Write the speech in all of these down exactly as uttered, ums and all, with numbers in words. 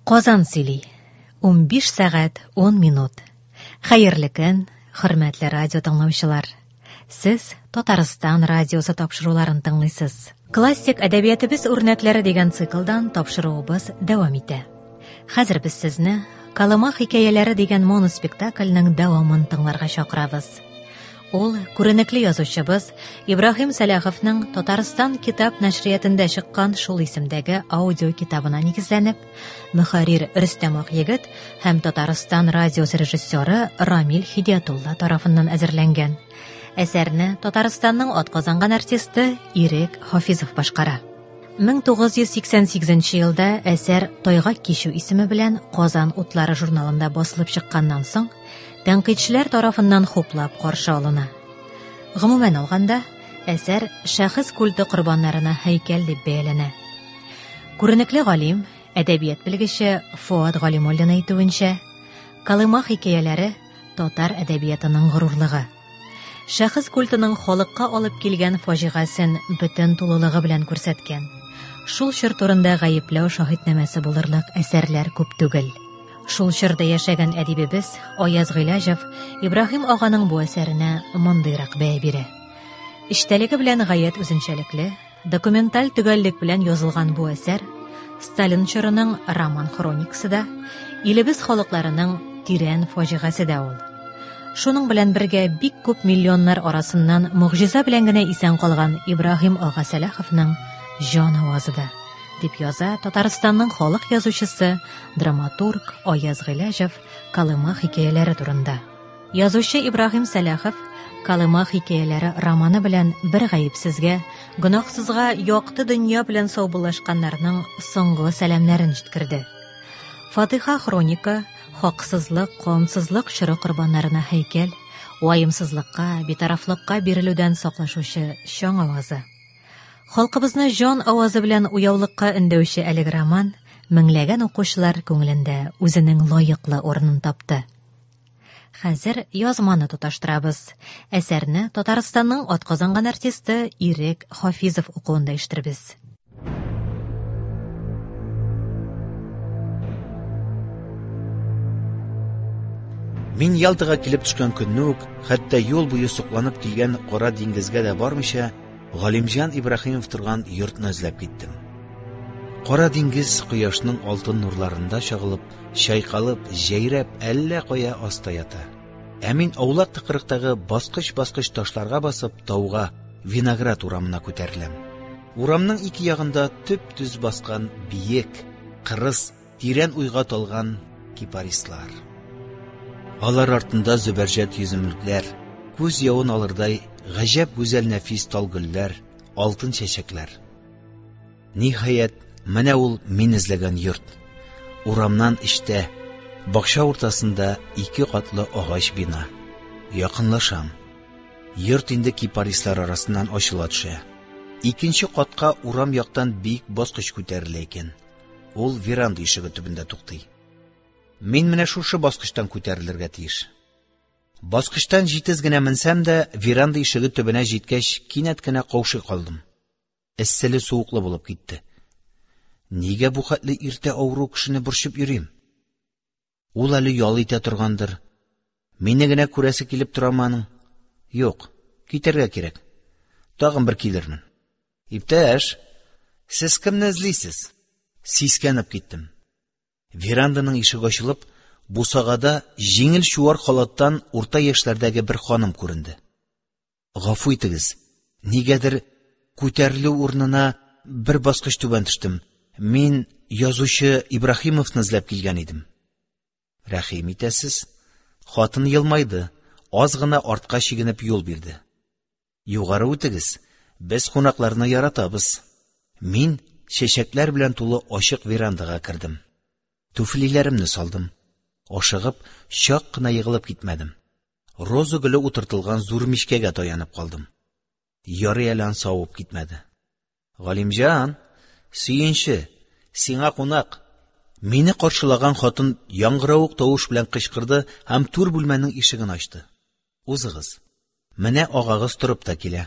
Казан сөйли. ун биш сәгать ун минут. Хәерле көн, хөрмәтле радио тыңлаучылар. Сез Татарстан радиосы тапшыруларын тыңлыйсыз. Классик әдәбиятыбыз үрнәкләре дигән циклдан тапшыруыбыз дәвам итә. Хәзер без сезне Калыма хикәяләре дигән моноспектакльнең дәвамын тыңларга чакырабыз. Ул күренекле язучыбыз Ибраһим Сәләховның Татарстан китап нәшриятендә чыккан шул исемдәге аудио китабына нигезләнеп, мөхәррир Рөстәм Акъегет һәм Татарстан радиосы режиссеры Рамил Хидиятулла тарафыннан әзерләнгән. Әсәрне Татарстанның атказанган артисты Ирек Хафизов башкара. мең тугыз йөз сиксән сигезенче елда әсәр Тайга кичү исеме белән Казан утлары журналында басылып чыкканнан соң, тәнкыйтьчеләр тарафыннан хуплап каршы алына. Гомумән алганда, әсәр шәхес культы корбаннарына һәйкәл дип бәяләнә. Күренекле галим, әдәбият белгече Фуад Галимуллин әйтүенчә, Калыма хикәяләре татар әдәбиятының горурлыгы. Шәхес культының халыкка алып килгән фаҗигасын бөтен тулылыгы белән күрсәткән. Шул чор турында гаепләү шаһитнамәсе булырлык әсәрләр күп түгел. Шул чорда яшәгән әдибебез Аяз Гыйләҗев Ибраһим аганың бу әсәренә мондыйрак бәя бирә. Иштәлеге белән гаять үзенчәлекле, документаль төгәллек белән язылган бу әсәр Сталин чорының роман хроникасы да, илебез халыкларының тирән фаҗигасы да ул. Шуның белән бергә бик күп миллионнар арасыннан мугъҗиза белән генә исән калган Ибраһим ага Сәләховның җан авазы да, дип яза Татарстанның халык язучысы, драматург Аяз Гыйләҗев Калыма хикәяләре турында. Язучы Ибраһим Сәләхов Калыма хикәяләре романы белән бер гаепсезгә, гөнаһсызга якты дөнья белән саубуллашканнарның соңгы сәламнәрен җиткерде. Фатиха хроника хаксызлык, кансызлык чоры корбаннарына һәйкәл, ваемсызлыкка, битарафлыкка бирелүдән саклашучы чаң авазы. Халкыбызны җан авазы белән уяулыкка өндәүче әлеге роман меңләгән укучылар күңелендә үзенең лаеклы урынын тапты. Хәзер язманы тоташтырабыз. Әсәрне Татарстанның атказанган артисты Ирек Хафизов укуында ишеттербез. Мин Ялтага килеп төшкән көнне үк, хәтта юл буе сукланып килгән Кара диңгезгә дә бармыйча, Галимҗан Ибраһимов торган йортны эзләп киттем. Кара диңгез кояшның алтын нурларында чагылып, чайкалып, җәйрәп, әллә кая аста ята. Ә мин аулак тыкрыктагы баскыч-баскыч ташларга басып, тауга, Виноград урамына күтәреләм. Урамның ике ягында төп-төз баскан биек, кырыс, тирән уйга талган кипаристлар. Алар артында зөбәрҗәт йөземлекләр, күз явын алырдай гаҗәп гүзәл нәфис талгөлләр, алтын чәчәкләр. Ниһаять, менә ул мин эзләгән йорт. Урамнан иштә, бакча уртасында ике катлы агач бина. Якынлашам. Йорт инде кипаристлар арасыннан ачыла төшә. Икенче катка урам яктан бик баскыч күтәрелә икән. Ул веранда ишеге төбендә туктый. Мин менә шушы баскычтан күтәрелергә тиеш. Баскычтан җитез генә менсәм дә, веранда ишеге төбенә җиткәч, кинәт кенә каушый калдым. Эсселе суыклы булып китте. Нигә бу хәтле иртә авыру кешене борчып йөрим? Ул әле ял итә торгандыр. Мине генә күрәсе килеп тораманың? Юк, китәргә кирәк. Тагын бер килермен. Иптәш, сез кемне эзлисез? Сискәнеп киттем. Веранданың ишеге ачылып, бусагада җиңел чуар халаттан урта яшьләрдәге бер ханым күренде. Гафу итегез, нигәдер күтәрелү урынына бер баскыч түбән төштем. Мин язучы Ибраһимовны эзләп килгән идем. Рәхим итәсез? Хатын елмайды, аз гына артка чигенеп юл бирде. Югары үтегез, без кунакларны яратабыз. Мин чәчәкләр белән тулы ачык верандага кирдем. Туфлиләремне салдым. Ашыгып, чак кына егылып китмәдем. Роза гөле утыртылган зур мичкәгә таянып калдым. Ярый әле ан савып китмәде. Галимҗан, сөенче, сиңа кунак. Мине каршылаган хатын яңгыравык тавыш белән кычкырды һәм тур бүлмәнең ишеген ачты. Узыгыз. Менә агагыз турып та килә.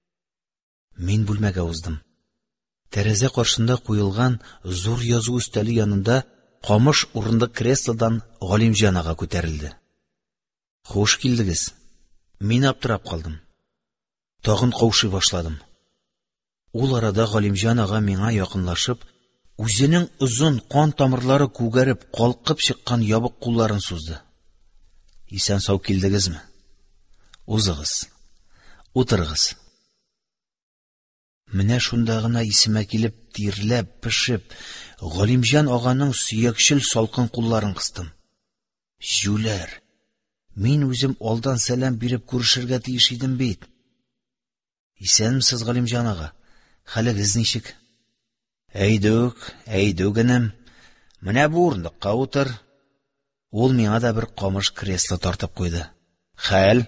Мин бүлмәгә уздым. Тәрәзә каршында куелган зур язу өстәле янында камыш урындык креслодан Галимҗан ага күтәрелде. Хуш килдегез. Мин аптырап калдым. Тагын каушый башладым. Ул арада Галимҗан ага миңа якынлашып, үзенең озын кан тамырлары күгәреп, калкып чыккан ябык кулларын сузды. Исән сау килдегезме? Узыгыз. Утырыгыз. Менә шунда гына исемә килеп, тирләп, пешеп, Галимҗан аганың сөякчел салкын кулларын кыстым. Җүләр. Мин үзем алдан сәлам биреп күрешергә тиеш идем бит. Исәнмесез, Галимҗан ага? Хәлегез ничек? Әйдүк, әйдүгенем. Менә бу урындыкка утыр. Ул миңа да бер камыш кресло тартып куйды. Хәл?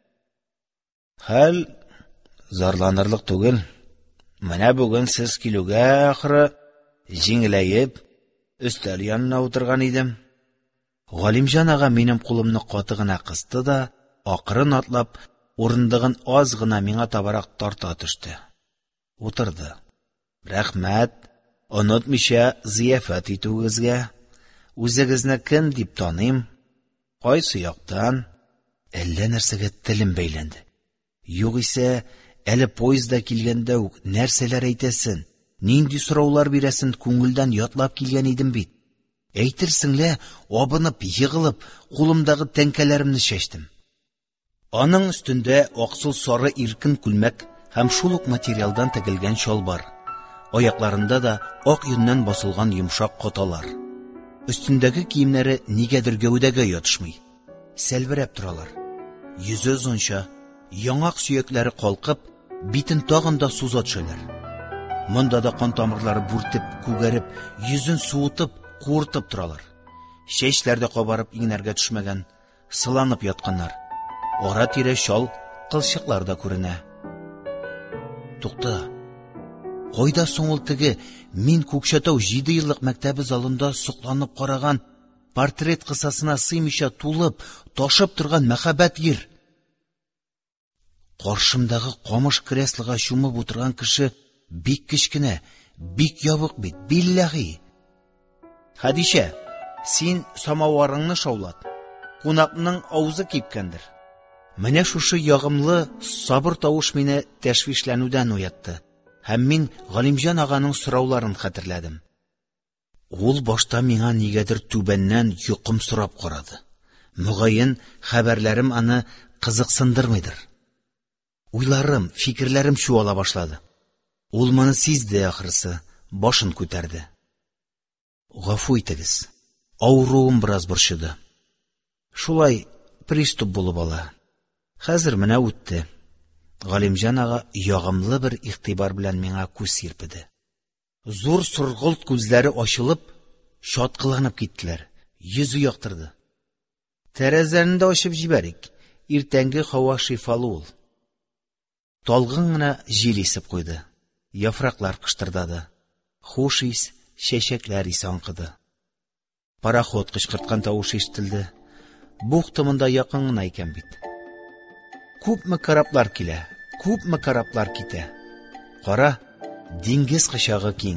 Хәл зарланырлык түгел. Менә бүген сез килүгә ахры җиңеләеп өстәл янына утырган идем. Галимҗан ага минем кулымны каты гына кысты да, акрын атлап, урындыгын аз гына миңа табарак тарта төште. Утырды. Рәхмәт, онытмыйча зияфәт итүегезгә. Үзегезне кем дип таныйм? Кайсы яктан? Әллә нәрсәгә телем бәйләнде. Югыйсә, әле поездда килгәндә үк нәрсәләр әйтәсен, нинди сораулар бирәсен күңелдән ятлап килгән идем бит. Әйтерсеңлә, абынып, егылып, кулымдагы тәңкәләремне чәчтем. Аның өстендә аксыл сары иркен күлмәк һәм шул ук материалдан тегелгән чалбар. Аякларында да ак йоннан басылган йомшак каталар. Өстендәге киемнәре нигәдер гәүдәгә ятышмый. Сәлберәп торалар. Йөзе озынча, яңак сөякләре калкып, битен тагын да суза төшәләр. Монда да кан тамырлары бүртеп, күгәреп, йөзен суытып, куыртып торалар. Чәчләр дә кабарып иңнәргә төшмәгән, сыланып ятканнар. Ара-тирә чал, кылчыклар да күренә. Тукта. Кайда соң ул теге мин Күкчәтау җиде еллык мәктәбе залында сокланып караган, портрет кысасына сыймыйча тулып, ташып торган мәхәббәт ир? Каршымдагы камыш креслога чумып утырган кеше бик кечкенә, бик ябык бит, билләһи. Хәдичә, син самаварыңны шаулат. Кунакның авызы кипкәндер. Менә шушы ягымлы, сабыр тавыш мине тәшвишләнүдән уятты. Һәм мин Галимҗан аганың сорауларын хәтерләдем. Ул башта миңа нигәдер түбәннән йокым сорап карады. Мөгаен, хәбәрләрем аны кызыксындырмыйдыр. Уйларым, фикерләрем чуала башлады. Ул моны сизде ахрысы, башын күтәрде. Гафу итегез. Авыруым бераз борчыды. Шулай приступ булып ала. Хәзер менә үтте. Галимҗан ага ягымлы бер игътибар белән миңа күз сирпеде. Зур сұрғылт күзләре ачылып, шаткыланып киттеләр. Йөзе яктырды. Тәрәзәне дә ачып җибәрик. Иртәнге һава шифалы ул. Талгын гына җил исеп куйды. Яфраклар кыштырдады. Хуш ис, чәчәкләр исе аңкыды. Пароход кычкырткан тавыш ишетелде. Бухтымында якын гына икән бит. Күпме караплар килә, күпме караплар китә. Кара, диңгез кычагы киң.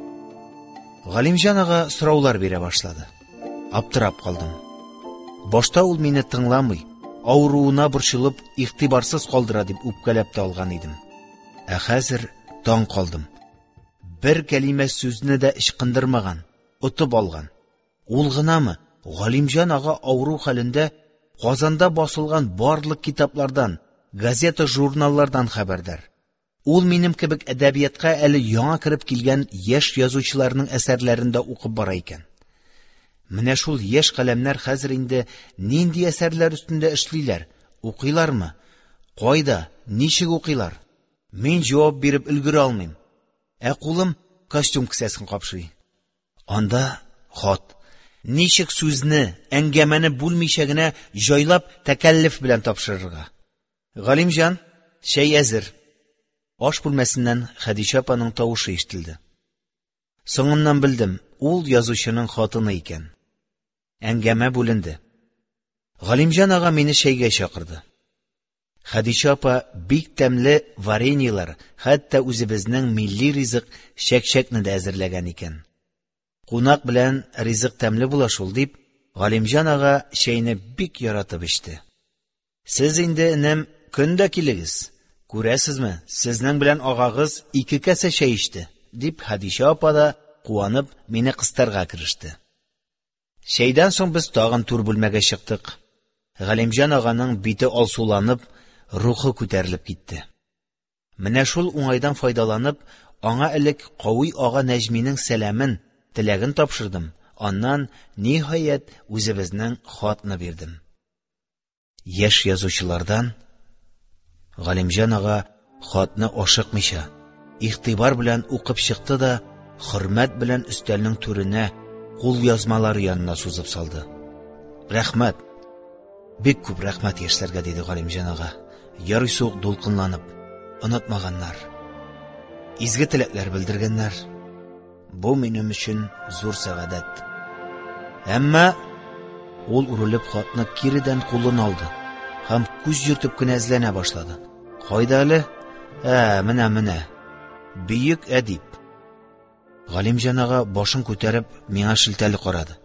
Галимҗан ага сораулар бирә башлады. Аптырап калдым. Башта ул мине тыңламый, авыруына борчылып, игътибарсыз калдыра дип үпкәләп тә алган идем. Ә хәзер таң калдым. Бер кәлимә сүзне дә ычкындырмаган, утып алган. Ул гынамы Галимҗан ага авыру хәлендә Казанда басылган барлык китаплардан, газета, журналлардан хәбәрдар. Ул минем кебек әдәбиятка әле яңа кереп килгән яшь язучыларның әсәрләрендә укып бара икән. Менә шул яшь каләмнәр хәзер инде нинди әсәрләр өстендә эшлиләр, укыйлармы? Кайда, ничек укыйлар? Мин җавап биреп өлгерә алмыйм. Ә кулым костюм кесәсен капшый. Анда хат. Ничек сүзне, әңгәмәне бүлмичә генә җайлап тәкәллиф белән тапшырырга. Галимҗан, чәй әзер. Аш бүлмәсеннән Хәдичә апаның тавышы ишетелде. Соңыннан белдем, ул язучының хатыны икән. Әңгәмә бүленде. Галимҗан ага мине чәйгә чакырды. Хәдичә апа бик тәмле вареньелар, хәтта үзебезнең милли ризык чәкчәкне дә әзерләгән икән. Кунак белән ризык тәмле була шул дип, Галимҗан ага чәйне бик яратып эчте. Сез инде, энем, көндә килегез. Күрәсезме, сезнең белән агагыз ике кәсе чәй ичте, дип Хәдичә апа да куанып мине кыстарга кереште. Чәйдән соң без тагын түр бүлмәгә чыктык. Галимҗан аганың бите алсуланып, рухы күтәрелеп китте. Менә шул уңайдан файдаланып, аңа элек Кавый ага Нәҗминең сәламен, теләген тапшырдым. Аннан, ниһаять, үзебезнең хатны бирдем. Яшь язучылардан Галимҗан ага хатны ашыкмыйча, игътибар белән укып чыкты да, хөрмәт белән өстәлнең түренә кул язмалары янына сузып салды. Рәхмәт, бик күп рәхмәт яшьләргә, диде Галимҗан ага. Ярый сук дулкынланып, онытмаганнар, изге теләкләр белдергәннәр. Бу минем өчен зур сәгадәт. Әмма ул үрелеп хатны киридән кулын алды һәм күз йөртеп кенә эзләнә башлады. Кайда әле? Ә, менә, менә. Бөек әдип. Галимҗан ага башын күтәреп миңа шелтәле карады.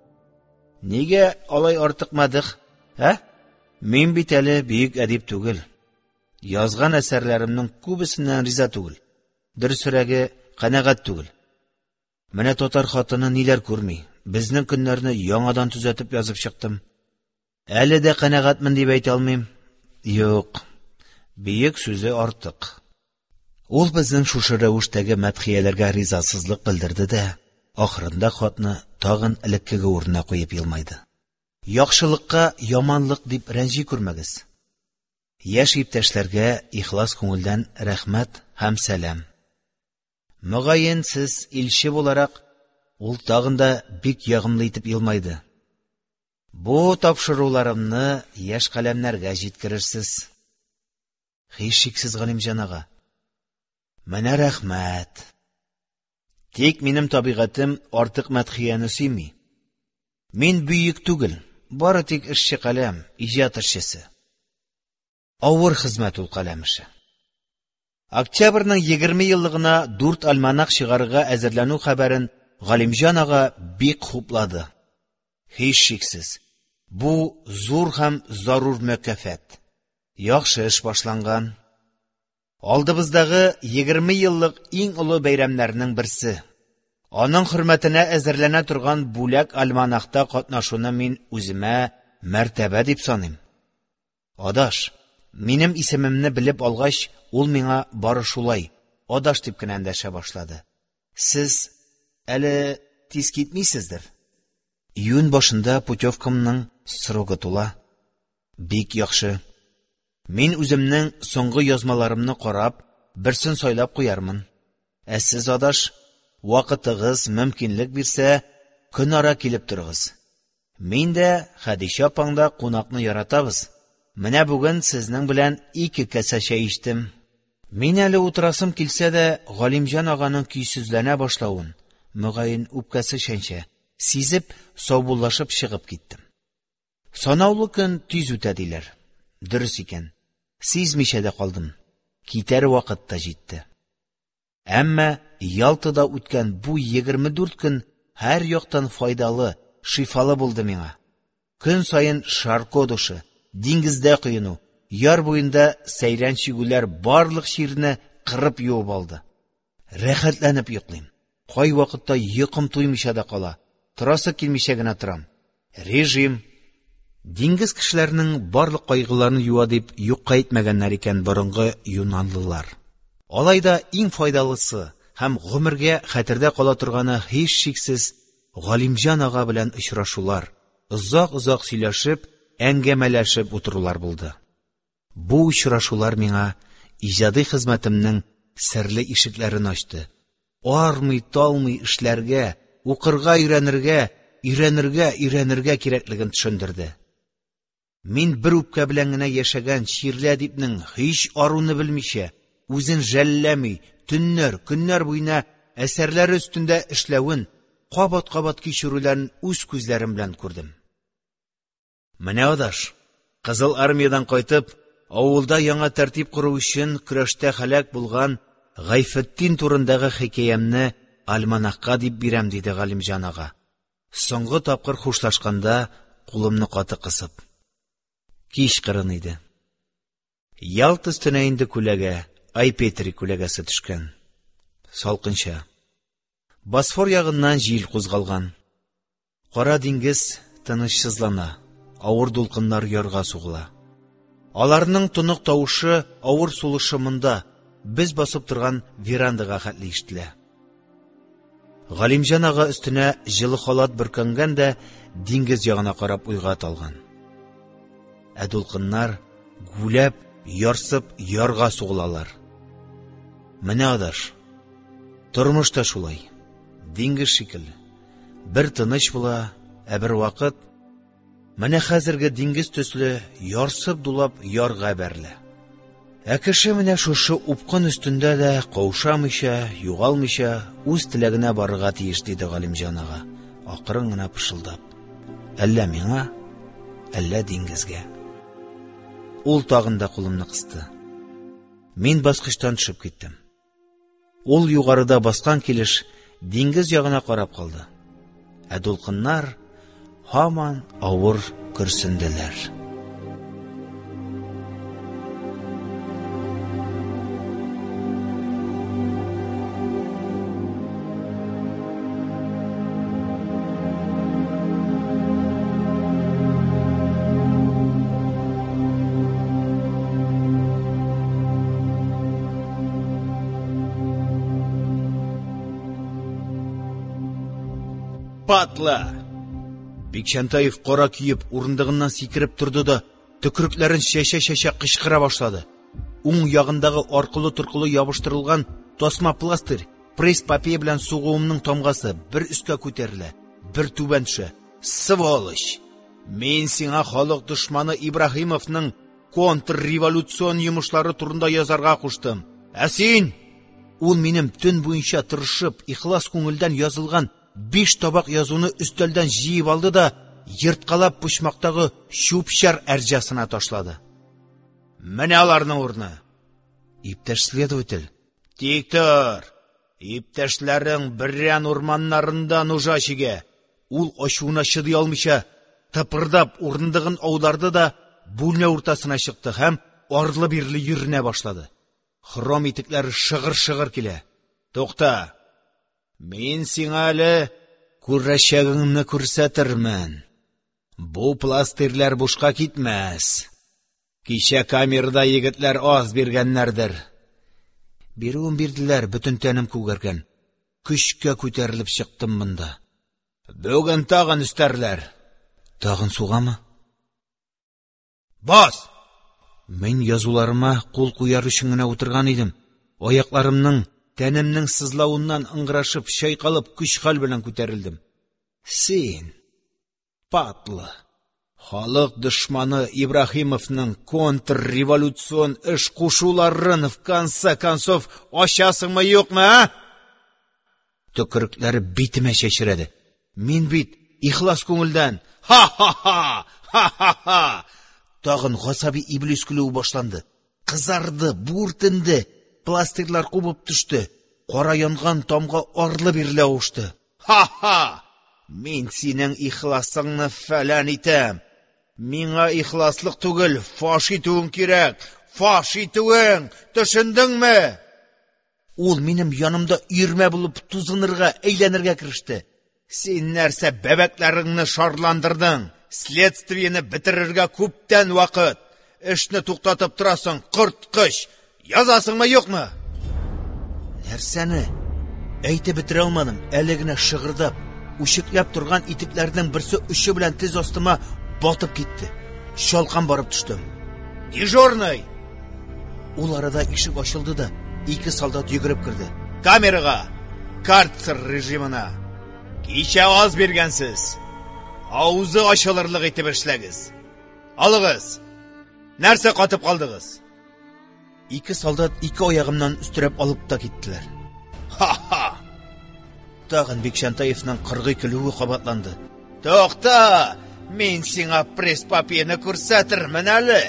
Нигә алай артыкмадык? Ә? Мин бит әле бөек әдип түгел. Язган әсәрләремнең күбесеннән риза түгел. Дөресрәге, канәгать түгел. Менә татар хатыны ниләр күрми. Безнең көннәрне яңадан төзәтеп язып чыктым. Әле дә канәгатьмен дип әйтә алмыйм. Юк, бөек сүзе артык. Ул безнең шушы рәвештәге мәдхияләргә ризасызлык белдерде дә, ахырында хатны тагын элеккеге урынына куеп елмайды. Яхшылыкка яманлык дип рәнҗи күрмәгез. Яшь иптәшләргә ихлас күңелдән рәхмәт һәм сәлам. Мөгаен сез илче буларак, ул тагын да бик ягымлы итеп елмайды. Бу тапшыруларымны яшь каләмнәргә җиткерерсез. Һичшиксез, Галимҗан ага. Менә рәхмәт. Тик минем табигатым артык мәдхияне сөйми. Мин бөек түгел, бары тик эшче каләм, иҗат эшчесе. Авыр хезмәт ул каләм эше. Октябрьнең егерме еллыгына дүрт альманах чыгарырга әзерләнү хәбәрен Галимҗан ага бик хуплады. Һичшиксез, бу зур һәм зарур мөкафат. Яхшы эш башланган. Алдыбыздагы егерме еллык иң олы бәйрәмнәрнең берсе. Аның хөрмәтенә әзерләнә торган бүләк альманахта катнашуны мин үземә мәртәбә дип саныйм. Адаш, минем исемемне белеп алгач, ул миңа бары шулай, адаш дип кенә эндәшә башлады. Сез әле тиз китмисездер. Июнь башында путевкамның срогы тула. Бик яхшы. Мин үземнең соңгы язмаларымны карап, берсен сайлап куярмын. Ә сез, адаш, вакытыгыз мөмкинлек бирсә, көн ара килеп торыгыз. Мин дә, Хәдичә апаңда кунакны яратабыз. Менә бүген сезнең белән ике кәсә чәй ичтем. Мин әле утырасым килсә дә, Галимҗан аганың көйсезләнә башлавын, мөгаен үпкәсе шәнчә, сизеп, саубуллашып чыгып киттем. Санаулы көн тиз үтә диләр. Дөрес икән. Сизмичә дә калдым. Китәр вакыт та җитте. Әмма Ялтыда үткән бу егерме дүрт көн һәр яктан файдалы, шифалы булды миңа. Көн саен Шарко душы, диңгездә коену, яр буенда сәйрән чигүләр барлык чирне кырып юып алды. Рәхәтләнеп йоклыйм. Кай вакытта йокым туймыйча да кала. Торасы килмичә генә торам. Режим. Диңгез кешеләренең барлык кайгыларын юа дип юкка әйтмәгәннәр икән борынгы юнанлылар. Алайда иң файдалысы һәм гомергә хәтердә кала торганы һичшиксез Галимҗан ага белән очрашулар, озак-озак сөйләшеп, әңгәмәләшеп утырулар булды. Бу очрашулар миңа иҗади хезмәтемнең серле ишекләрен ачты. Армый-талмый эшләргә, укырга өйрәнергә, өйрәнергә, өйрәнергә кирәклеген төшендерде. Мин бер үпкә белән генә яшәгән чирле әдипнең һич аруны белмичә, үзен жәлләми, төннәр, көннәр буена әсәрләре өстендә эшләвен, кабат-кабат кичерүләрен үз күзләрем белән күрдем. Менә, адаш, Кызыл армиядан кайтып, авылда яңа тәртип кору өчен көрәштә һәлак булган Гайфетдин турындагы хикәямне альманахка дип бирәм, диде Галимҗан ага. Соңгы тапкыр хушлашканда кулымны каты кысып. Кич кырын иде. Ялт өстенә инде күләгә, Айпетри күләгәсе төшкән. Салкынча. Босфор ягыннан җил кузгалган. Кара диңгез тынычсызлана, авыр дулкыннар ярга сугыла. Аларның тонык тавышы авыр сулышымында без басып торган верандага хәтле ишетелә. Галимҗан ага өстенә җылы халат бөркәнгән дә диңгез ягына карап уйга талган. Ә дулкыннар гүләп, ярсып ярга сугылалар. Менә адаш. Тормыш та шулай. Диңгез шикелле. Бер тыныч була, ә бер вакыт менә хәзерге диңгез төсле ярсып дулап ярга бәрелә. Ә кеше менә шушы упкын өстендә дә каушамыйча, югалмыйча үз теләгенә барырга тиеш, диде Галимҗан ага, акрын гына пышылдап. Әллә миңа, әллә диңгезгә. Ул тагын да кулымны кысты. Мин баскычтан төшеп киттем. Ул югарыда баскан килеш диңгез ягына карап калды. Ә дулкыннар һаман авыр көрсенделәр. Патла! Бикчәнтаев кара киеп урындыгыннан сикереп торды да төкерекләрен шәшә-шәшә кычкыра башлады. Уң ягындагы аркылы-торкылы ябыштырылган тасма пластырь пресс-папье белән сугуымның тамгасы бер өскә күтәрелә, бер түбән төшә. Сволочь! Мин сиңа халык дошманы Ибраһимовның контрреволюцион йомышлары турында язарга куштым. Ә син? Ул минем төн буенча тырышып, ихлас күңелдән язылган биш табак язуны өстәлдән җыеп алды да йырткалап почмактагы чүпчәр әрҗәсенә ташлады. Менә аларның урны. Иптәш следователь, тик тор. Иптәшләрең Бирән урманнарында нужа чигә. Ул ачуына чыдый алмыйча тыпырдап урындыгын аударды да бүлмә уртасына чыкты һәм арлы-бирле йөренә башлады. Хром итекләре шыгыр-шыгыр килә. Тукта. Мин сиңа әле күрәчәгеңне күрсәтермен. Бу пластырлар бушка китмәс. Кичә камерада егетләр аз биргәннәрдер. Бирүен бирделәр, бөтен тәнем күгәргән. Көчкә күтәрелеп чыктым монда. Бүген тагын өстәрләр. Тагын сугамы? Бас! Мин язуларыма кул куяр өчен генә утырган идем. Аякларымның, тәнемнең сызлавыннан ыңгырашып, чайкалып, көч-хәл белән күтәрелдем. Син, Патлы, халык дошманы Ибраһимовның контрреволюцион эш кушуларын в конце концов ачасыңмы, юкмы, а? Төкерекләре битемә чәчрәде. Мин бит ихлас күңелдән ха-ха-ха, ха-ха-ха. Тагын гасаби иблис көлү башланды. Кызарды, бүртенде. Пластырлар кубып төште. Кара янган тамга арлы-бирле авышты. Ха-ха! Мин синең ихласыңны фәлән итәм. Миңа ихласлык түгел, фаш итүең кирәк. Фаш итүең, төшендеңме? Ул минем янымда ирмә булып тузынырга, әйләнергә кереште. Син нәрсә бәбәкләреңне шарландырдың? Следствиене бетерергә күптән вакыт. Эшне туктатып торасың, корткыч. Язасыңмы, юкмы? Нәрсәне? Әйтеп бетерә алмадым, әле генә шыгырдап, үчекләп торган итекләрнең берсе өче белән тез астыма батып китте. Шалкан барып төштем. Дежурный! Ул арада ишек ачылды да, ике солдат йөгереп керде. Камерага, карцер режимына. Кичә аз биргәнсез. Авызы ачылырлык итеп эшләгез. Алыгыз. Нәрсә катып калдыгыз? Ике солдат ике аягымнан үстереп алып та киттеләр. Ха-ха! Тагын Бикчәнтаевның кыргый көлүе кабатланды. Тукта! Мин сиңа пресс-папьены күрсәтермен әле.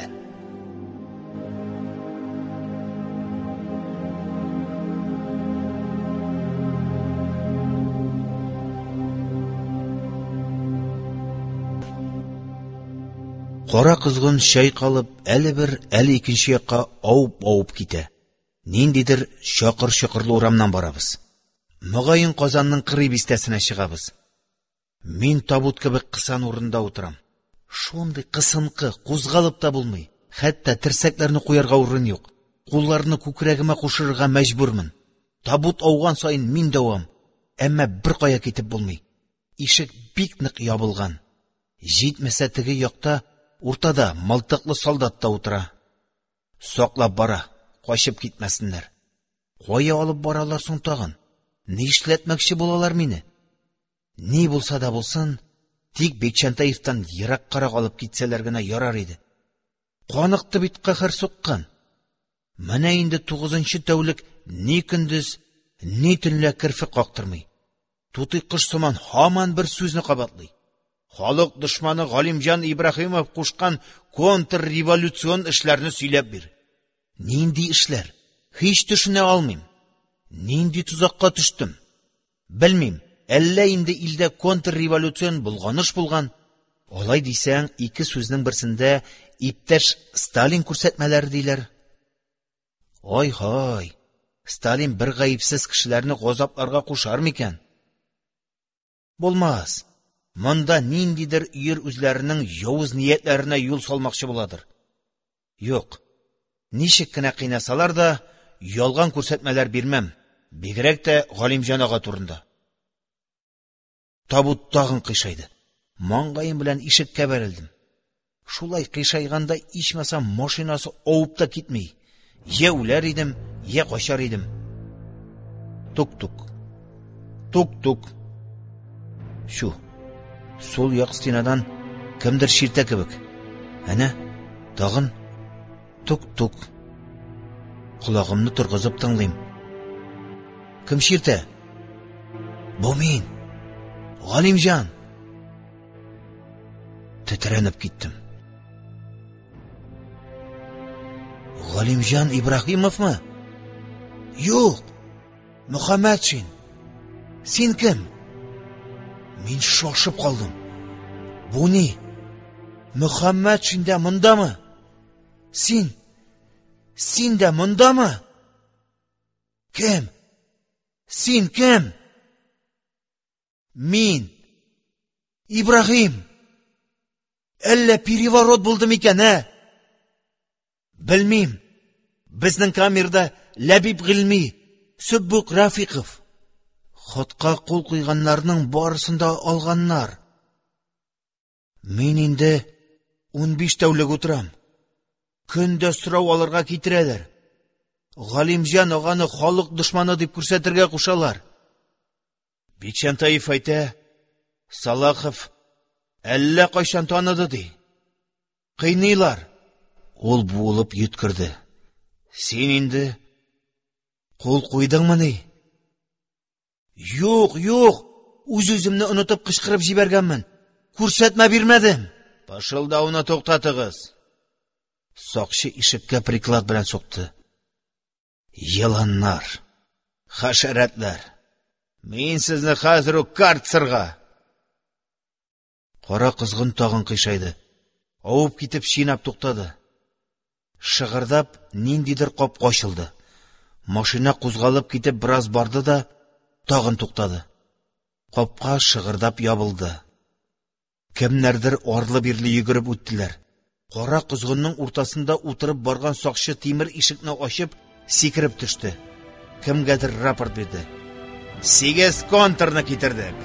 Кара кызгын чайкалып, әле бер, әле икенче якка авып-авып китә. Ниндидер чакыр-чакырлы урамнан барабыз. Мөгаен Казанның кырый бистәсенә чыгабыз. Мин табут кебек кысан урында утырам. Шундый кысынкы, кузгалып та булмый. Хәтта терсәкләрне куярга урын юк. Кулларны күкрәгемә кушырга мәҗбүрмен. Табут ауган сайын мин дәвам. Әмма бер кая китеп булмый. Ишек бик нык ябылган. Җитмәсә теге якта уртада мылтыклы солдат та утыра. Саклап бара, качып китмәсеннәр. Кая алып баралар соң тагын? Ни эшләтмәкче булалар мине? Ни булса да булсын, тик Бекчантаевтан ераккарак алып китсәләр генә ярар иде. Каныкты бит каһәр суккан. Менә инде тугызынчы тәүлек ни көндез, ни төнлә кирфе кактырмый. Тутый кыш сыман һаман бер сүзне кабатлый. Халык дошманы Галимҗан Ибраһимов кушкан контрреволюцион эшләрне сөйләп бир. Нинди эшләр? Һич төшенә алмыйм. Нинди тузакка төштем? Белмим. Әллә инде илдә контрреволюцион булганыш булган. Алай дисәң, ике сүзнең берсендә иптәш Сталин күрсәтмәләре диләр. Ай-һай. Сталин бер гаепсез кешеләрне газапларга кушар микән? Булмас. Монда ниндидер өер үзләренең явыз ниятләренә юл салмакчы буладыр. Юк. Ничек кенә кыйнасалар да, ялган күрсәтмәләр бирмәм. Бигрәк тә Галимҗан ага турында. Табут тагын кыйшайды. Маңгаем белән ишеккә бәрелдем. Шулай кыйшайганда ичмасам машинасы авып та китмей. Я үләр идем, я качар идем. Тук-тук. Тук-тук. Шу. Сол як стенадан кемдер ширтә кебек. Әнә, тагын тук-тук. Колагымны торгызып тыңлыйм. Кем ширтә? Бу мин. Галимҗан. Тетрәнеп киттем. Галимҗан Ибраһимовмы? Юк. Мөхәммәтшин. Син кем? Мин шашып калдым. Бу ни? Мөхәммәтшин дә мондамы? Син? Син дә мондамы? Кем? Син кем? Мин. Ибраһим. Әллә переворот булды микән, ә? Белмим. Безнең камерда Ләбиб Гыйльми, Сөббүк Рафиков. Хатка кул куйганнарның барысын да алганнар. Мин инде унбиш тәүлек утырам. Көндә сорау алырга китерәләр. Галимҗан аганы халык дошманы дип күрсәтергә кушалар. Бекчантаев әйтә, Салахов әллә кайчан таныды ди. Кыйныйлар. Ул булып йөткерде. Син инде кул куйдыңмы ни? Юк, юк. Үз-үземне онытып кычкырып җибәргәнмен. Күрсәтмә бирмәдем. Пашылдауны туктатыгыз. Сакчы ишеккә приклад белән сукты. Яланнар. Хашәрәтләр. Мин сезне хәзер үк карцерга. Кара кызгын тагын кыйшайды. Авып китеп чинап туктады. Шыгырдап ниндидер капка ачылды. Машина кузгалып китеп бераз барды да тагын туктады. Капка шыгырдап ябылды. Кемнәрдер арлы-бирле йөгереп үттеләр. Кара кызгынның уртасында утырып барган сакчы тимер ишекне ачып сикереп төште. Кемгәдер рапорт бирде. Сигез контрны китердек.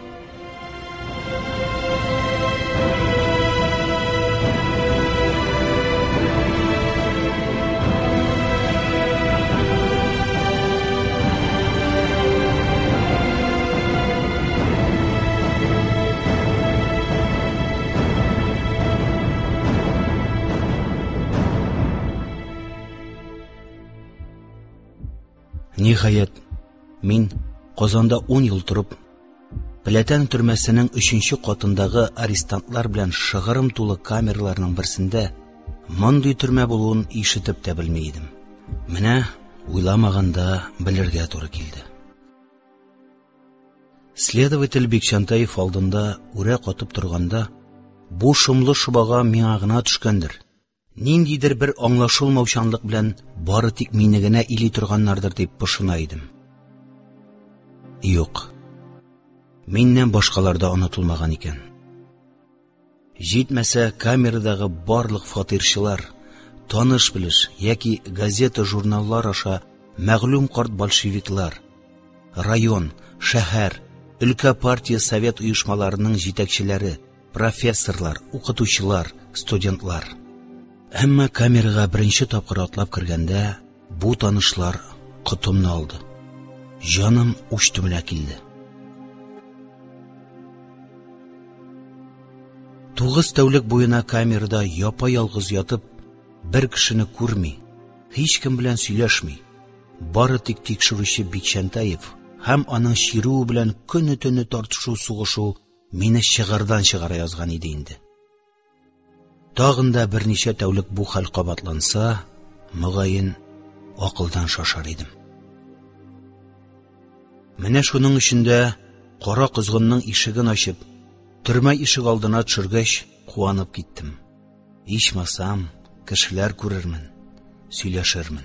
Ниһаять, мин Казанда ун ел торып, Пләтән төрмәсенең өченче катындагы арестантлар белән шыгырым тулы камерларның берсендә мондый төрмә булуын ишетеп тә белми идем. Менә уйламаганда белергә туры килде. Следователь Бекчантаев алдында үрә катып торганда, Бу шомлы шубага миңа гына төшкәндер. Ниндидер бер аңлашылмаучанлык белән бары тик мине генә или торганнардыр дип пошына идем. Юк. Миннән башкаларда онытылмаган икән. Җитмәсә, камерадагы барлык фатирчылар, таныш-белеш яки газета, журналлар аша мәгълүм карт большевиклар, район, шәһәр, өлкә партия, совет оешмаларының җитәкчеләре, профессорлар, укытучылар, студентлар. Әмма камерага беренче тапкыр атлап кергәндә, бу танышлар котымны алды. Җаным уч төбенә килде. Тугыз тәүлек буена камерада япа-ялгыз ятып, бер кешене күрми, һич кем белән сөйләшми, бары тик тикшерүче Бикчәнтәев һәм аның чирүе белән көне-төне тартышу, сугышу мине чыгардан чыгара язган иде инде. Тагын да берничә тәүлек бу хәл кабатланса, мөгаен акылдан шашар идем. Менә шуның өчендә кара козгынның ишеген ачып, төрмә ишек алдына төшергәч, куанып киттем. Ичмасам, кешеләр күрермен, сөйләшермен.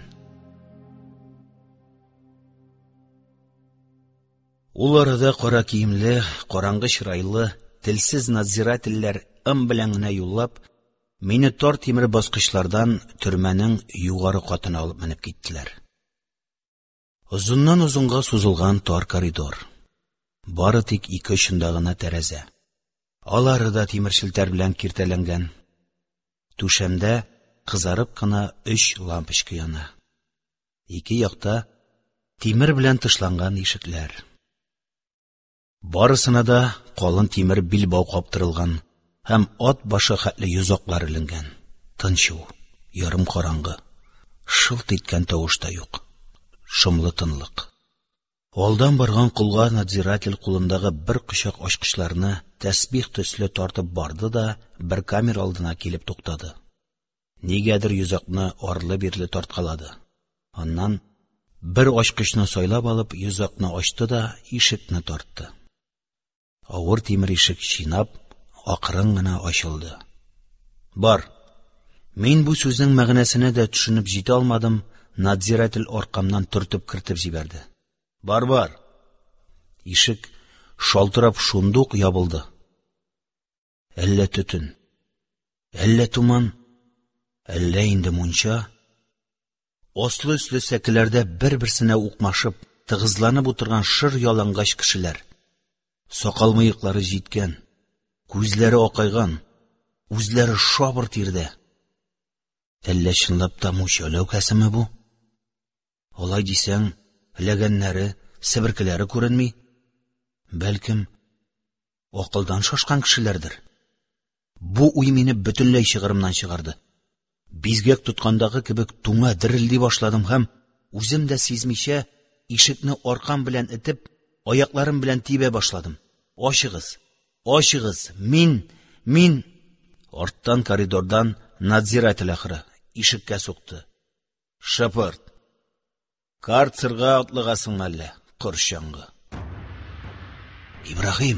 Ул арада кара киемле, караңгы чырайлы, телсез надзирательләр ым белән генә юллап, мине тар тимер баскычлардан төрмәнең югары катына алып менеп киттеләр. Озыннан озынга сузылган тар коридор. Бары тик ике очында гына тәрәзә. Алары да тимер челтәр белән киртәләнгән. Түшәмдә кызарып кына өч лампочка яна. Ике якта тимер белән тышланган ишекләр. Барысына да калын тимер билбау каптырылган һәм ат башы хәтле йозаклар эленгән. Тынчу, ярым караңгы, шылт иткән тавыш та юк. Шомлы тынлык. Алдан барган кулга надзиратель кулындагы бер кочак ачкычларны тәсбих төсле тартып барды да бер камера алдына килеп туктады. Нигәдер йозакны арлы-бирле тарткалады. Аннан бер ачкычны сайлап алып, йозакны ачты да ишекне тартты. Авыр тимер ишек чинап, акрын гына ачылды. Бар. Мин бу сүзнең мәгънәсенә дә төшенеп җитә алмадым, надзиратель аркамнан төртеп кертеп җибәрде. Бар, бар. Ишек шалтырап шундук ябылды. Әллә төтен, әллә туман, әллә инде мунча. Ослы-өсле сәкеләрдә бер-берсенә укмашып, тыгызланып утырган шыр ялангач кешеләр. Сакал-мыеклары җиткән, күзләре акайган, үзләре шабыр тирдә. Әллә чынлап та мунчалау кәсеме бу? Алай дисәң, ләгәннәре, себеркеләре күренми? Бәлкем, акылдан шашкан кешеләрдер. Бу уй мине бөтенләй чыгарымнан чыгарды. Бизгәк тоткандагы кебек туңа дерелди башладым һәм үзем дә сизмичә ишекне аркам белән этеп, аякларым белән тибә башладым. Ачыгыз, ачыгыз, мин, мин. Арттан коридордан надзиратель ахыры ишеккә сукты. Шапырт. Карцерга атлыгасың әллә, корчаңгы. Ибраһим.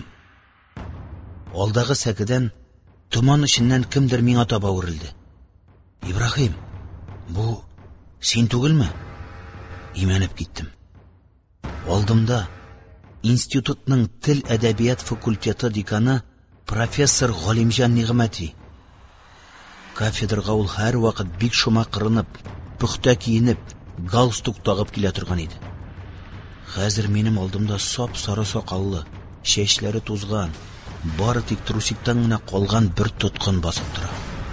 Алдагы сәкедән томан эченнән кемдер миңа таба үрелде. Ибраһим, бу син түгелме? Имәнеп киттем. Алдымда институтның тел әдәбият факультеты деканы профессор Галимҗан Нигъмәти. Кафедрага ул һәр вакыт бик шома кырынып, пөхтә киенеп, галстук тагып килә торган иде. Хәзер минем алдымда сап-сары сакаллы, чәчләре тузган, бары тик трусиктан гына калган бер тоткын басып тора.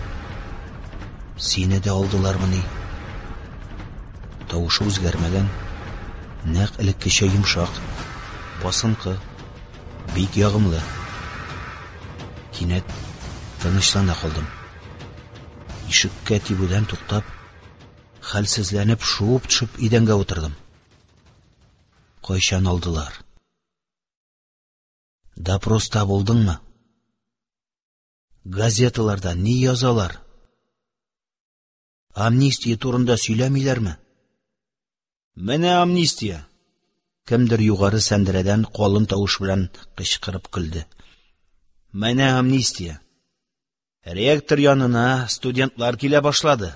Сине дә алдылармы ни? Тавышы үзгәрмәгән, нәкъ элеккечә йомшак, басынкы, бик ягымлы. Кинәт тынычлана калдым. Ишеккә тибүдән туктап, хәлсезләнеп шуып төшеп идәнгә утырдым. Кайчан алдылар? Допроста булдыңмы? Газеталарда ни язалар? Амнистия турында сөйләмиләрме? Менә амнистия. Кемдер югары сәндерәдән калын тавыш белән кычкырып көлде. Менә амнистия. Ректор янына студентлар килә башлады.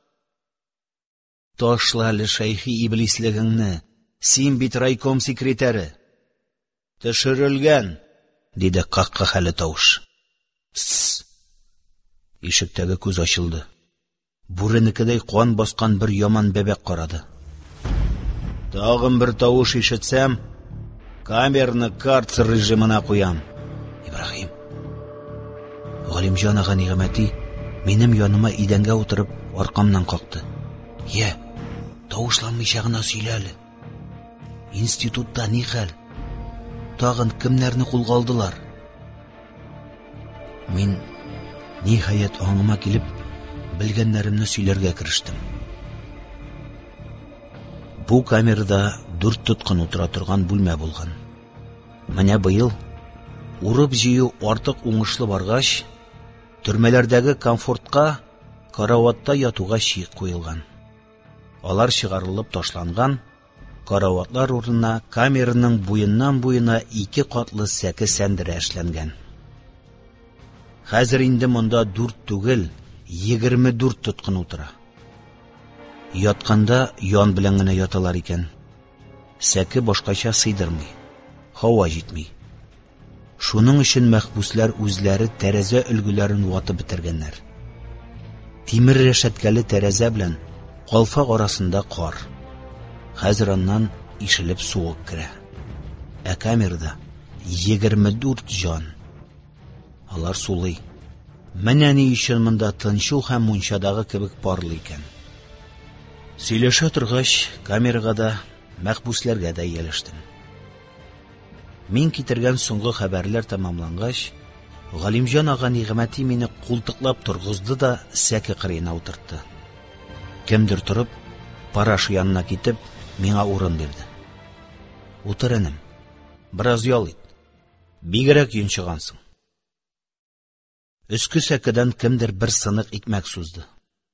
Ташла әле шәйхи иблислегеңне, син бит райком секретаре. Төшерелгән, диде какка-хәле тавыш. Сс! Ишектәге күз ачылды. Бүренекедәй кан баскан бер яман бәбәк карады. Тагын бер тавыш ишетсәм, камерны карцер режимына куям. Ибраһим. Галимҗан ага нигъмәти минем яныма идәнгә утырып аркамнан какты. Я, тавышланмыйча гына сөйлә әле. Институтта ни хәл? Тагын кемнәрне кулга алдылар? Мин ниһаять аңыма килеп, белгәннәремне сөйләргә керештем. Бу камерада дүрт тоткын утыра торган бүлмә булган. Менә быел урып җыю артык уңышлы баргач, төрмәләрдәге комфортка караватта ятуга чик куелган. Алар чыгарылып ташланган, караватлар урынына камераның буеннан буена ике катлы сәке сәндере эшләнгән. Хәзер инде монда дүрт түгел, егерме дүрт тоткын утыра. Ятканда ян белән генә яталар икән. Сәке башкача сыйдырмый, һава җитми. Шуның өчен мәхбүсләр үзләре тәрәзә өлгеләрен ватып бетергәннәр. Тимер рәшәткәле тәрәзә белән калфак арасында кар. Хәзер аннан ишелеп суык керә. Ә камерада егерме дүрт җан. Алар сулый. Менә ни өчен монда тынчу һәм мунчадагы кебек парлы икән. Сөйләшә торгач, камерага да, мәхбүсләргә дә иялештем. Мин китергән соңгы хәбәрләр тәмамлангач, Галимҗан ага нигъмәти мине култыклап торгызды да сәке кырыена утыртты. Кемдер торып, параш янына китеп, миңа урын бирде. Утыр энем, бераз ял ит. Бигрәк йончыгансың. Өске сәкедән кемдер бер сынык икмәк сузды.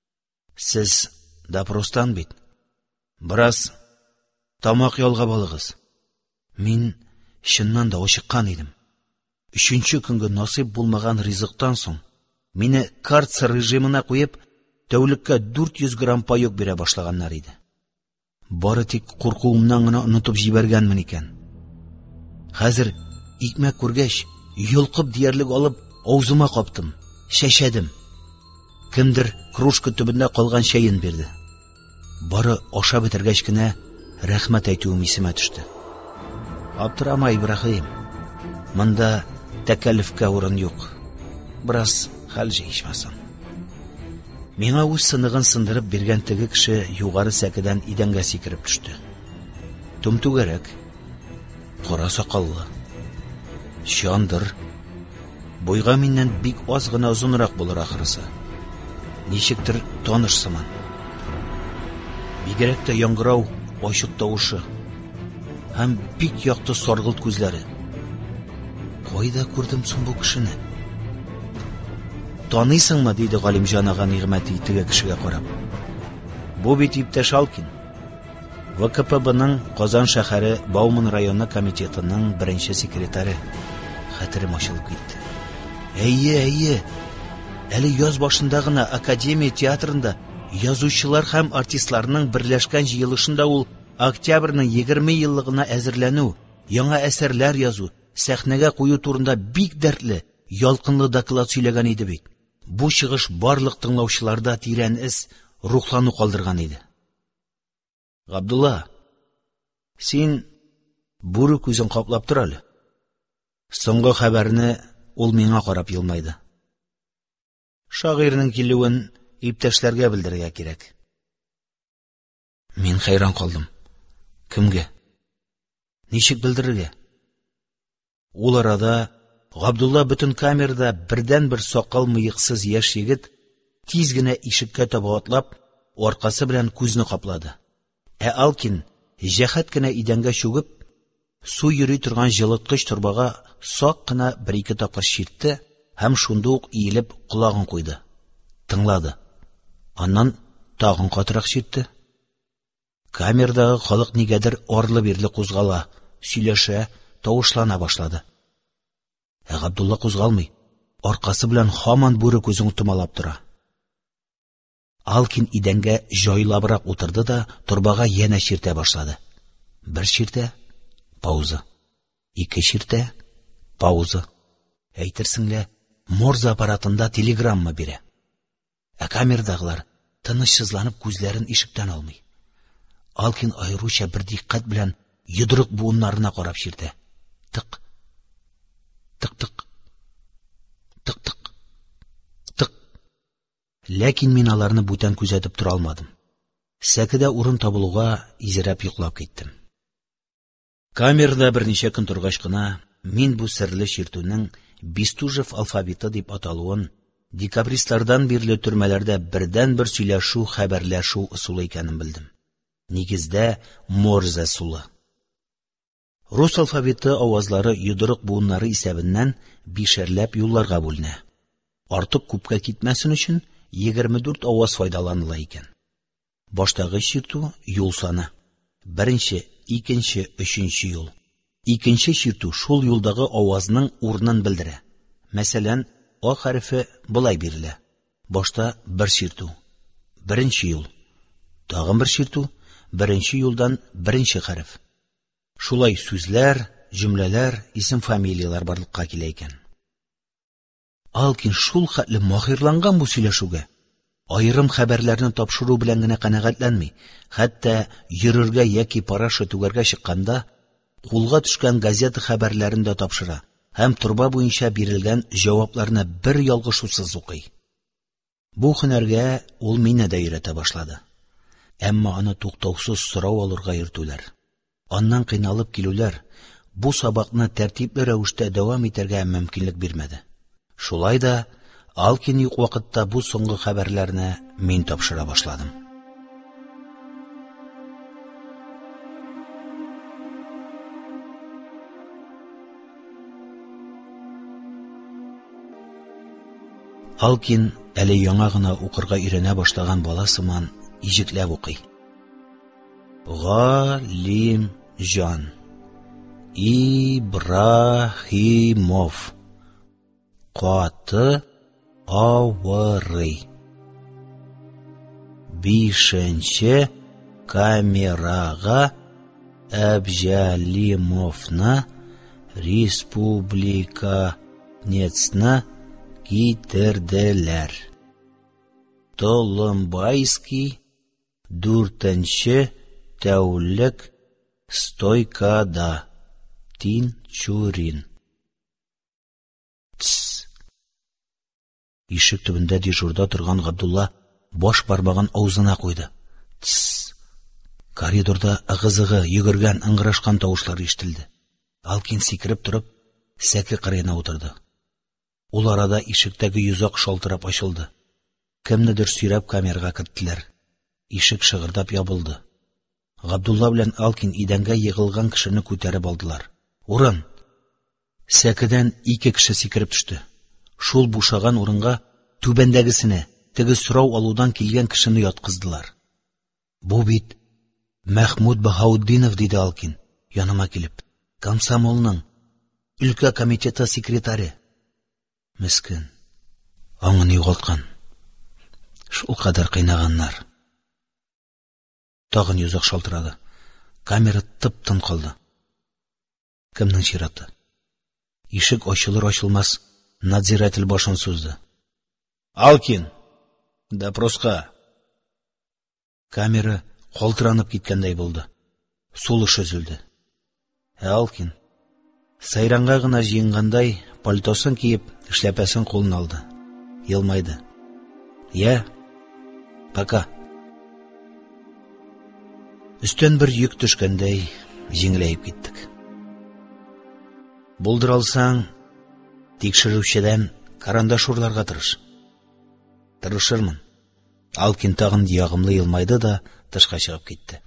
Сез допростан бит. Бераз тамак ялгап алыгыз. Мин чыннан да ачыккан идем. Өченче көнгә насыйп булмаган ризыктан соң, мине карцер режимына куеп, тәүлеккә дүрт йөз грамм паёк бирә башлаганнар иде. Бары тик куркуымнан гына онытып җибәргәнмен икән. Хәзер икмәк күргәч, йолкып диярлек алып, аузыма каптым, шәшәдем. Кемдер кружка төбендә калган чәен бирде. Бары аша бетергәч кенә рәхмәт әйтүем исемә төште. Аптырама, Ибраһим. Монда тәкәллефкә урын юк. Бераз хәл җыйшмасын. Миңа үз сыныгын сындырып биргән теге кеше югары сәкедән идәнгә сикереп төште. Түмтүгәрәк, кара сакаллы, чандыр, буйга миннән бик аз гына озынрак булыр ахрысы. Ничектер таныш сыман. Бигрәк тә яңгырау, ачык тавышы һәм бик якты саргылт күзләре. Кайда күрдем соң бу кешене? Таныйсыңмы, диде Галимҗан ага нигъмәти теге кешегә карап. Бу бит иптәш Алкин. вэ ка пэ бэның Казан шәһәре Бауман районы комитетының беренче секретаре. Хәтерем ачылып китте. Әйе, әйе. Әле яз башында гына Академия театрында язучылар һәм артистларның берләшкән җыелышында ул октябрьнең егерме еллыгына әзерләнү, яңа әсәрләр язу, сәхнәгә кую турында бик дәртле, ялкынлы доклад сөйләгән иде бит. Бу чыгыш барлык тыңлаучыларда тирән эз, рухлану калдырган иде. Габдулла, син бүре күзен каплап тор әле. Соңгы хәбәрне ул миңа карап елмайды. Шагыйрьнең килүен иптәшләргә белдерергә кирәк. Мин хәйран калдым. Кемгә? Ничек белдерергә? Ул арада Габдулла бөтен камерада бердән бер сакал мыексыз яшь егет тиз генә ишеккә таба атлап, аркасы белән күзне каплады. Ә Алкин җәһәт кенә идәнгә чүгеп, су йөри торган җылыткыч торбага сак кына бер-ике тапкыр чиртте һәм шунда ук иелеп колагын куйды. Тыңлады. Аннан тагын катырак чиртте. Камердагы халык нигәдер арлы-бирле кузгала, сөйләшә, тавышлана башлады. Ә Габдулла кузгалмый, аркасы белән һаман бүре күзен томалап тора. Алкин идәнгә җайлабрак утырды да торбага янә чиртә башлады. Бер чиртә, пауза. Ике чиртә, пауза. Әйтерсең лә, Морзе аппаратында телеграмма бирә. Ә камердагылар тынычсызланып күзләрен ишектән алмый. Алкин айруча бер диккать белән йодрык буыннарына карап чиртә. Тык. Тык-тык. Тык-тык. Тык. Ләкин мин аларны бүтән күзәтеп тора алмадым. Сәкедә урын табылуга изрәп йоклап киттем. Камерда берничә көн торгач кына мин бу серле чиртүнең Бестужев алфавиты дип аталуын, декабристлардан бирле төрмәләрдә бердән-бер сөйләшү, хәбәрләшү ысулы икәнен белдем. Нигездә Морзе сулы. Рус алфавиты авазлары йодрык буыннары исәбеннән бишәрләп юлларга бүленә. Артык күпкә китмәсен өчен егерме дүрт аваз файдаланыла икән. Баштагы чиртү юл саны. Беренче, икенче, өченче юл. Икенче чиртү шул юлдагы авазның урынын белдерә. Мәсәлән, А хәрефе булай бирелә. Башта бер чиртү. Беренче юл. Тагын бер чиртү. Беренче юлдан беренче хәреф. Шулай сүзләр, җөмләләр, исем-фамилиялар барлыкка килә икән. Алкин шул хәтле маһирланган бу сөйләшүгә. Айрым хәбәрләрне тапшыру белән генә канәгатьләнми, хәтта йөрергә яки параша түгәргә чыкканда кулга төшкән газета хәбәрләрен дә тапшыра һәм турба буенча бирелгән җавапларны бер ялгышусыз укый. Бу һөнәргә ул мине дә өйрәтә башлады. Әмма аны туктаусыз сорау алырга йөртүләр, аннан кыйналып килүләр бу сабакны тәртипле рәвештә дәвам итәргә мөмкинлек бирмәде. Шулай да Алкин юк вакытта бу соңгы хәбәрләрне мин тапшыра башладым. Алкин әле яңа гына укырга өйрәнә башлаган бала сыман ижекләп укый. Галимҗан Ибраһимов каты авырый. Бишенче камерага Әбҗәлимовны республиканецны китерделәр. Толымбайский дүртенче тәүлек стойкада. Тинчурин. Тс. Ишек төбендә дежурда торган Габдулла баш бармагын авызына куйды. Тс. Коридорда ыгы-зыгы, йөгергән, ыңгырашкан тавышлар ишетелде. Алкин сикереп торып, сәке кырыена утырды. Ул арада ишектәге йозак шалтырап ачылды. Кемнедер сөйрәп камерага керттеләр. Ишек шыгырдап ябылды. Габдулла белән Алкин идәнгә егылган кешене күтәреп алдылар. Урын! Сәкедән ике кеше сикереп төште. Шул бушаган урынга түбәндәгесенә, теге сорау алудан килгән кешене яткыздылар. Бу бит Мәхмүд Баһаутдинов, диде Алкин, яныма килеп. Комсомолның өлкә комитеты секретаре. Мескен, аңын югалткан. Шул кадәр кыйнаганнар. Тагын йозак шалтырады. Камера тып-тын калды. Кемнең чираты? Ишек ачылыр-ачылмас надзиратель башын сузды. Алкин, допроска. Камера калтыранып киткәндәй булды. Сулыш өзелде. Ә Алкин сайранга гына җыенгандай пальтосын киеп, эшләпәсен кулына алды. Елмайды. Я, пока. Өстән бер йөк төшкәндәй җиңеләеп киттек. Булдыр алсаң, тикшерүчедән карандаш урларга тырыш. Тырышырмын. Алкин тагын ягымлы елмайды да тышка чыгып китте.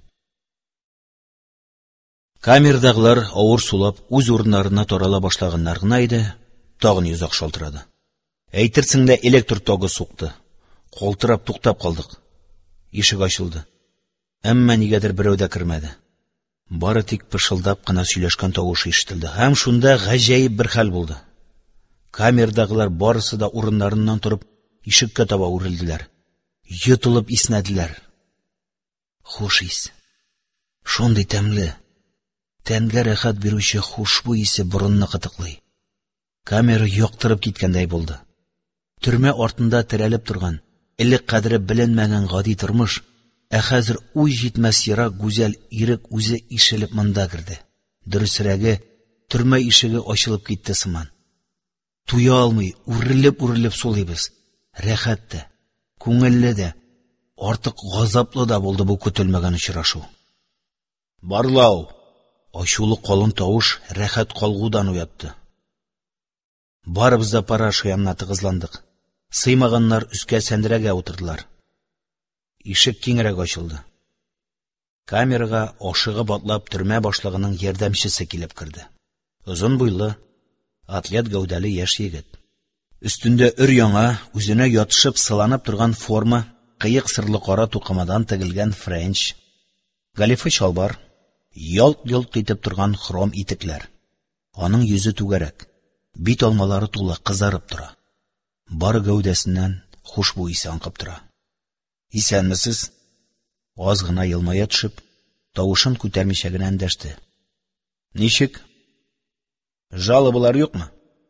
Камердагылар авыр сулап үз урыннарына тарала башлаганнар гына иде, тагын йозак шалтырады. Әйтерсең дә электр тогы сукты. Калтырап туктап калдык. Ишек ачылды. Әмма нигәдер берәү дә кермәде. Бары тик пышылдап кына сөйләшкән тавыш ишетелде. Һәм шунда гаҗәеп бер хәл булды. Камердагылар барысы да урыннарыннан торып, ишеккә таба үрелделәр. Йотылып иснәделәр. Хуш ис. Шундый тәмле. Тәнгә рәхәт бирүче хушбуй исе борынны кытыклый. Камера яктырып киткәндәй булды. Төрмә артында терәлеп торган, элек кадере беленмәгән гади тормыш, ә хәзер уй җитмәс ерак гүзәл ирек үзе ишелеп монда керде. Дөресрәге, төрмә ишеге ачылып китте сыман. Туя алмый, үрелеп-үрелеп сулыйбыз. Рәхәт тә, күңелле дә, артык газаплы да булды бу көтелмәгән очрашу. Барлау! Ачулы калын тавыш рәхәт калгудан уятты. Барыбыз да параш янына тыгызландык. Сыймаганнар үскә сәндерәгә утырдылар. Ишек киңрәк ачылды. Камерага ашыгып атлап төрмә башлыгының ярдәмчесе килеп керде. Озын буйлы, атлет гәүдәле яшь егет. Өстендә өр-яңа, үзенә ятышып сыланып торган форма, кыек сырлы кара тукымадан тегелгән френч, галифе чалбар, ялт-йолт итеп торган хром итекләр. Аның йөзе түгәрәк, бит алмалары тулы кызарып тора. Бары гәүдәсеннән хушбуй исе аңкып тора. Исәнмесез? Аз гына елмая төшеп, тавышын күтәрмичә генә эндәште. Ничек? Жалобалар юкмы?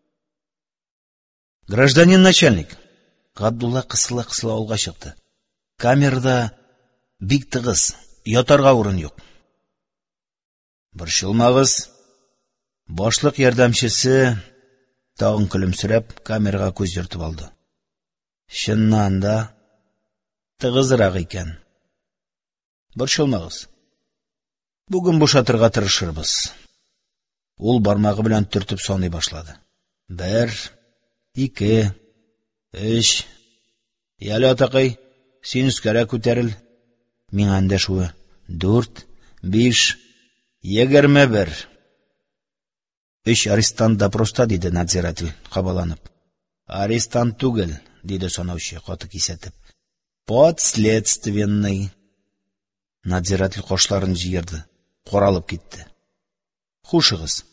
Гражданин начальник. Габдулла кысыла-кысыла алга чыкты. Камерада бик тыгыз, ятарга урын юк. Борчылмагыз. Башлык ярдәмчесе тагын көлемсерәп камерага күз йөртеп алды. Чыннан да тыгызрак икән. Борчылмагыз. Бүген бушатырга тырышырбыз. Ул бармагы белән төртеп саный башлады. Бер, ике, өч. Яле атакай, син үскәрәк күтәрел. Миңа эндәшүе. Дүрт, биш, егерме бер. Өч арестант допроста, диде надзиратель, кабаланып. Арестант түгел, диде санаучы, каты кисәтеп. Подследственный. Надзиратель кашларын җыерды, каралып китте. Хушыгыз.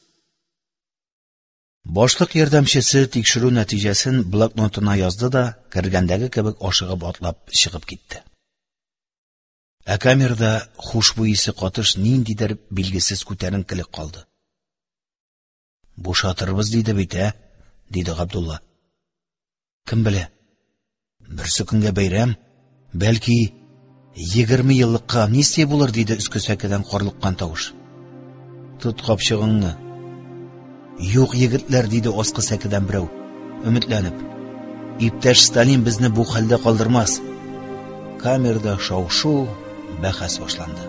Башлык ярдәмчесе тикшерү нәтиҗәсен блокнотына язды да, кергәндәге кебек ашыгып атлап чыгып китте. Ә камерада хушбуй исе катыш ниндидер билгесез күтәренкелек калды. Бушатырбыз диде бит, ә? Диде Габдулла. Кем белә? Берсе көнгә бәйрәм, бәлки егерме еллыкка амнистия булыр, диде өске сәкедән карлыккан тавыш. Тот капчыгыңны. Юк, егетләр, диде аскы сәкедән берәү, өметләнеп. Иптәш Сталин безне бу хәлдә калдырмас. Камерада шау-шу, бәхәс башланды.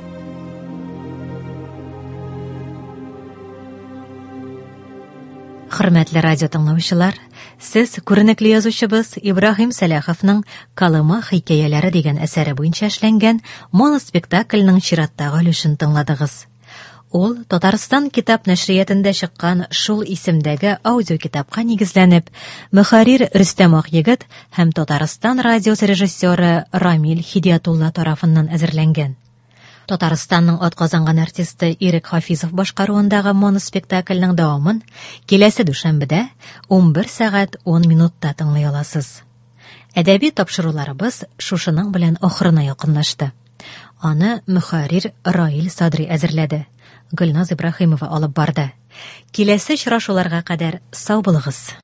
Хөрмәтле радио тыңлаучылар, сез күренекле язучыбыз Ибраһим Сәләховның «Калыма хикәяләре» дигән әсәре буенча эшләнгән моноспектакльнең чираттагы өлешен тыңладыгыз. Ул Татарстан китап нәшриятендә чыккан шул исемдәге аудиокитапка нигезләнеп, мөхәррир Рөстәм Акъегет һәм Татарстан радиосы режиссеры Рамил Хидиятулла тарафыннан әзерләнгән. Татарстанның атказанган артисты Ирек Хафизов башкаруындагы моноспектакльнең дәвамын киләсе дүшәмбедә ун бер сәгать ун минутта тыңлый аласыз. Әдәби тапшыруларыбыз шушының белән ахырына якынлашты. Аны мөхәррир Раил Садри әзерләде. Гөлназ Ибраһимова алып барды. Киләсе очрашуларга кадәр сау булыгыз.